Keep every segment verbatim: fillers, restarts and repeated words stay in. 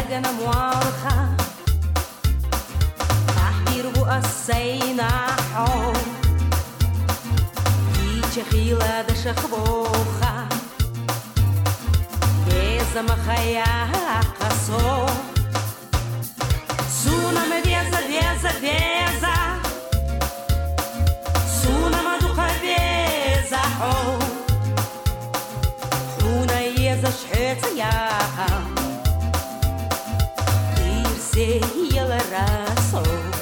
Sagana mualcha Tahirvu aseina ho Ichachila da shachvocha Beza machaya kaso Suna me veza, veza, veza Suna maducha veza ho Una yeza shhetza yaha Irse yela raso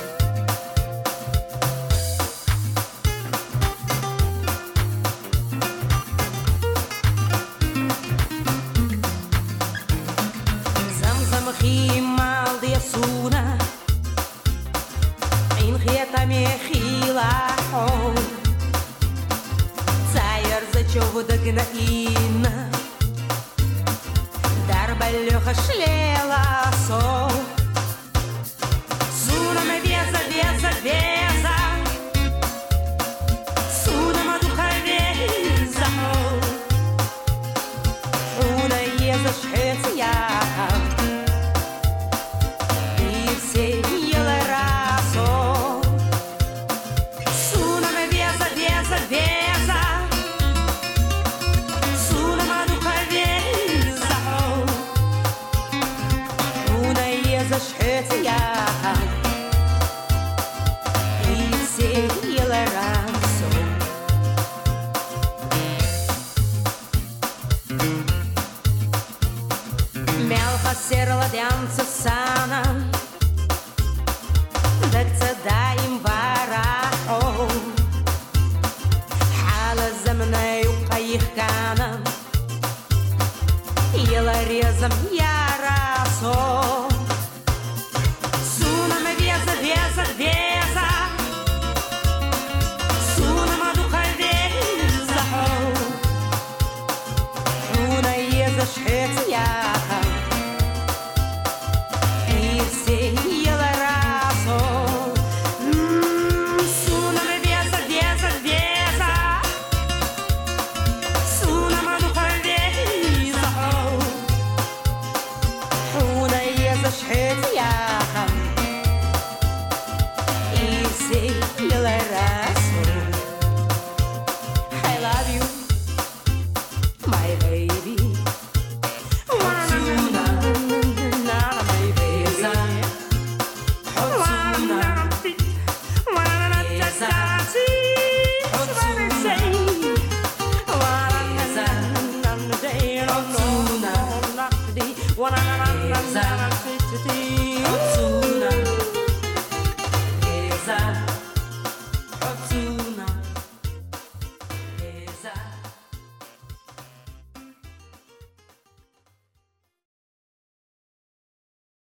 Zamzam chimal de suna In khieta me khila ho Tsayar za chovda gnaina Darbalhocha shlela so Suna me veza, veza, veza Suna maducha veza Una yeza shhetza yaha Irse yela raso Suna me veza, veza, veza Suna maducha veza Una yeza shhetza yaha Irse yela raso Melcha serla danza sana Dakta daim varaho Hala zamna yuqayih kana Yela rezam yaraso Suna me veza, veza, veza Suna maducha veza Una yeza shhetza yaha